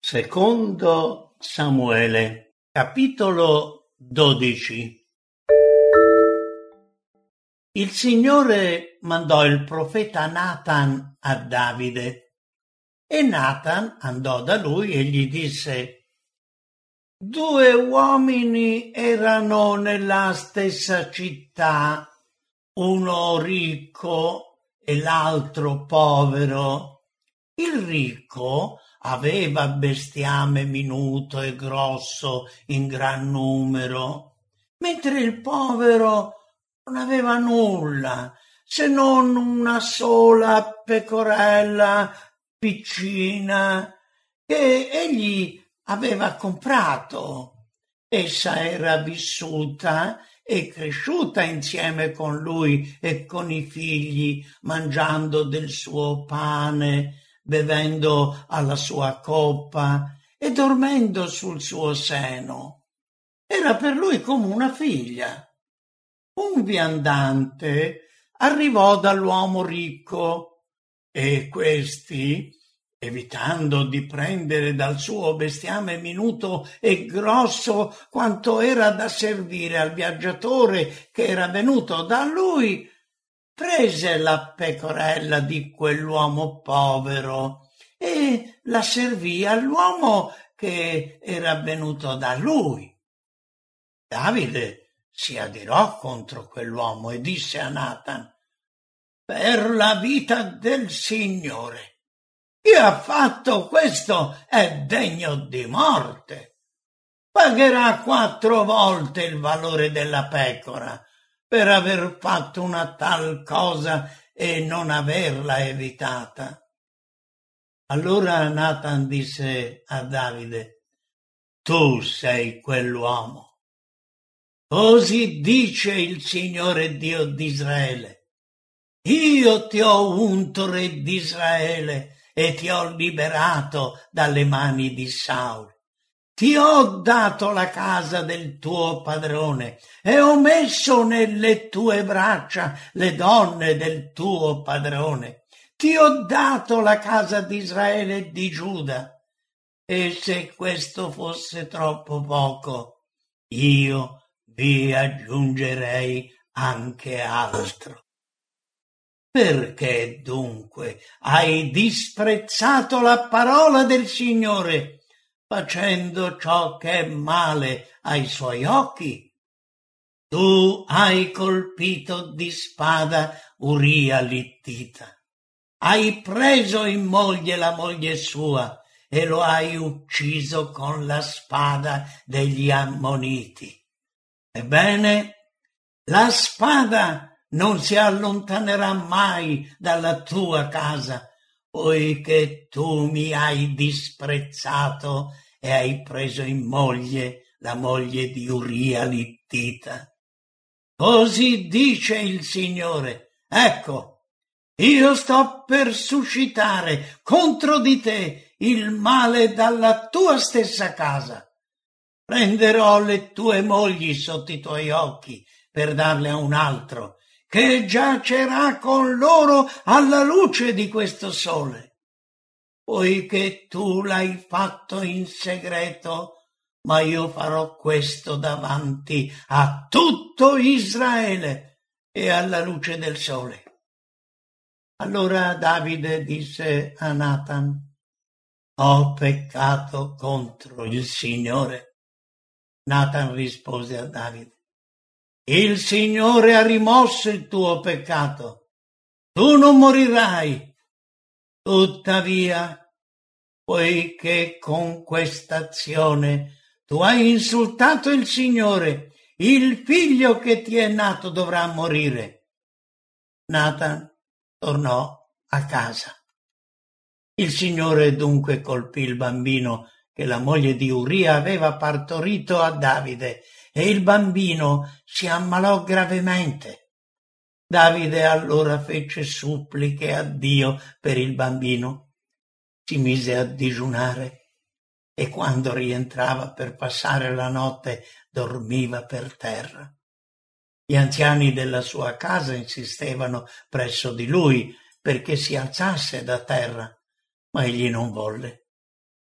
Secondo Samuele, capitolo 12. Il Signore mandò il profeta Natan a Davide e Natan andò da lui e gli disse: Due uomini erano nella stessa città, uno ricco e l'altro povero. Il ricco aveva bestiame minuto e grosso in gran numero, mentre il povero non aveva nulla se non una sola pecorella piccina che egli aveva comprato. Essa era vissuta e cresciuta insieme con lui e con i figli, mangiando del suo pane, bevendo alla sua coppa e dormendo sul suo seno. Era per lui come una figlia. Un viandante arrivò dall'uomo ricco e questi, evitando di prendere dal suo bestiame minuto e grosso quanto era da servire al viaggiatore che era venuto da lui, prese la pecorella di quell'uomo povero e la servì all'uomo che era venuto da lui. Davide si adirò contro quell'uomo e disse a Natan: «Per la vita del Signore, chi ha fatto questo è degno di morte. Pagherà 4 volte il valore della pecora per aver fatto una tal cosa e non averla evitata». Allora Natan disse a Davide: «Tu sei quell'uomo. Così dice il Signore Dio d'Israele: io ti ho unto re d'Israele e ti ho liberato dalle mani di Saul. Ti ho dato la casa del tuo padrone e ho messo nelle tue braccia le donne del tuo padrone. Ti ho dato la casa di Israele e di Giuda. E se questo fosse troppo poco, io vi aggiungerei anche altro. Perché dunque hai disprezzato la parola del Signore, facendo ciò che è male ai suoi occhi? Tu hai colpito di spada Uria l'Ittita, hai preso in moglie la moglie sua e lo hai ucciso con la spada degli Ammoniti. Ebbene, la spada non si allontanerà mai dalla tua casa, poiché tu mi hai disprezzato e hai preso in moglie la moglie di Uria l'Ittita. Così dice il Signore: ecco, io sto per suscitare contro di te il male dalla tua stessa casa. Prenderò le tue mogli sotto i tuoi occhi per darle a un altro, che giacerà con loro alla luce di questo sole. Poiché tu l'hai fatto in segreto, ma io farò questo davanti a tutto Israele e alla luce del sole. Allora Davide disse a Natan: ho peccato contro il Signore. Natan rispose a Davide: il Signore ha rimosso il tuo peccato, tu non morirai. Tuttavia, poiché con questa azione tu hai insultato il Signore, il figlio che ti è nato dovrà morire. Natan tornò a casa. Il Signore dunque colpì il bambino che la moglie di Uria aveva partorito a Davide, e il bambino si ammalò gravemente. Davide allora fece suppliche a Dio per il bambino, si mise a digiunare e quando rientrava per passare la notte dormiva per terra. Gli anziani della sua casa insistevano presso di lui perché si alzasse da terra, ma egli non volle.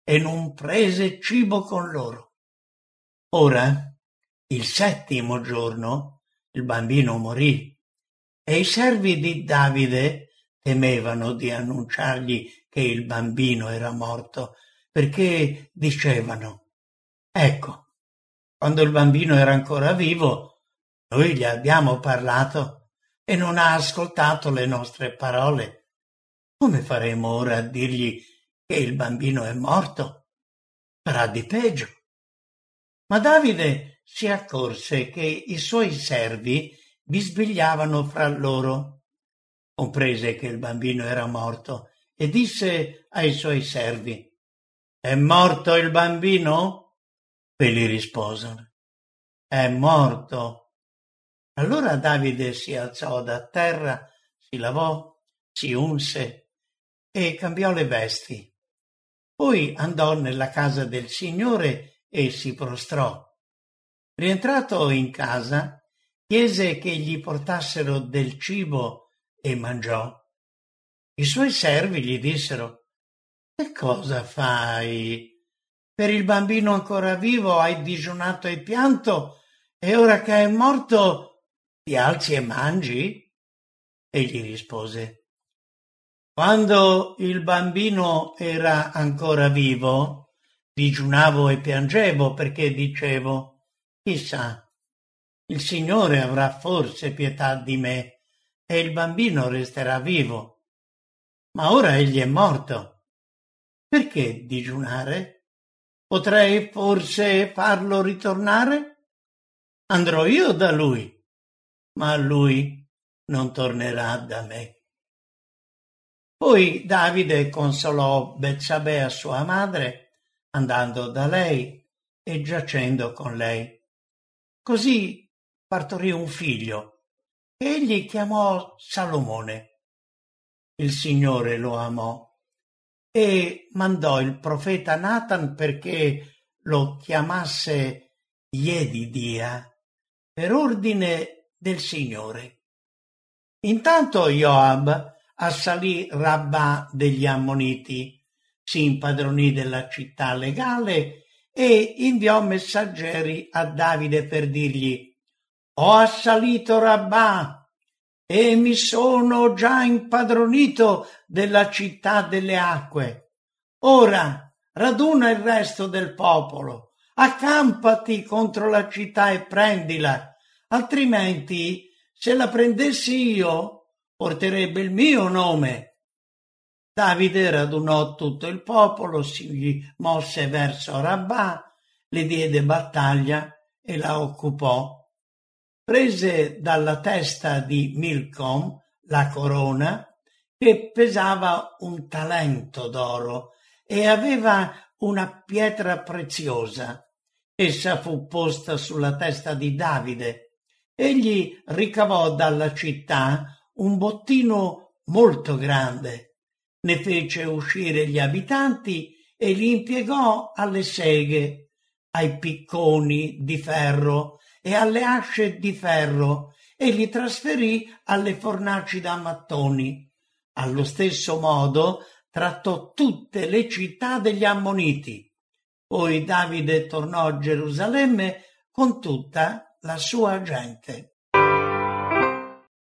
e non prese cibo con loro. Ora, il 7° giorno, il bambino morì e i servi di Davide temevano di annunciargli che il bambino era morto, perché dicevano: ecco, quando il bambino era ancora vivo, noi gli abbiamo parlato e non ha ascoltato le nostre parole. Come faremo ora a dirgli che il bambino è morto? Farà di peggio. Ma Davide si accorse che i suoi servi bisbigliavano fra loro. Comprese che il bambino era morto e disse ai suoi servi: «È morto il bambino?» Quelli risposero: «È morto». Allora Davide si alzò da terra, si lavò, si unse e cambiò le vesti. Poi andò nella casa del Signore e si prostrò. Rientrato in casa, chiese che gli portassero del cibo e mangiò. I suoi servi gli dissero: «Che cosa fai? Per il bambino ancora vivo hai digiunato e pianto, e ora che è morto ti alzi e mangi?» Egli rispose: «Quando il bambino era ancora vivo, digiunavo e piangevo perché dicevo: chissà, il Signore avrà forse pietà di me e il bambino resterà vivo. Ma ora egli è morto. Perché digiunare? Potrei forse farlo ritornare? Andrò io da lui, ma lui non tornerà da me». Poi Davide consolò Betsabea sua madre, andando da lei e giacendo con lei. Così partorì un figlio, che egli chiamò Salomone. Il Signore lo amò e mandò il profeta Natan perché lo chiamasse Jedidia, per ordine del Signore. Intanto Joab assalì Rabbà degli Ammoniti, si impadronì della città legale e inviò messaggeri a Davide per dirgli: «Ho assalito Rabbà e mi sono già impadronito della città delle acque. Ora raduna il resto del popolo, accampati contro la città e prendila, altrimenti, se la prendessi io, porterebbe il mio nome». Davide radunò tutto il popolo, si mosse verso Rabbà, le diede battaglia e la occupò. Prese dalla testa di Milcom la corona, che pesava 1 talento d'oro e aveva una pietra preziosa. Essa fu posta sulla testa di Davide. Egli ricavò dalla città un bottino molto grande, ne fece uscire gli abitanti e li impiegò alle seghe, ai picconi di ferro e alle asce di ferro, e li trasferì alle fornaci da mattoni. Allo stesso modo trattò tutte le città degli Ammoniti. Poi Davide tornò a Gerusalemme con tutta la sua gente.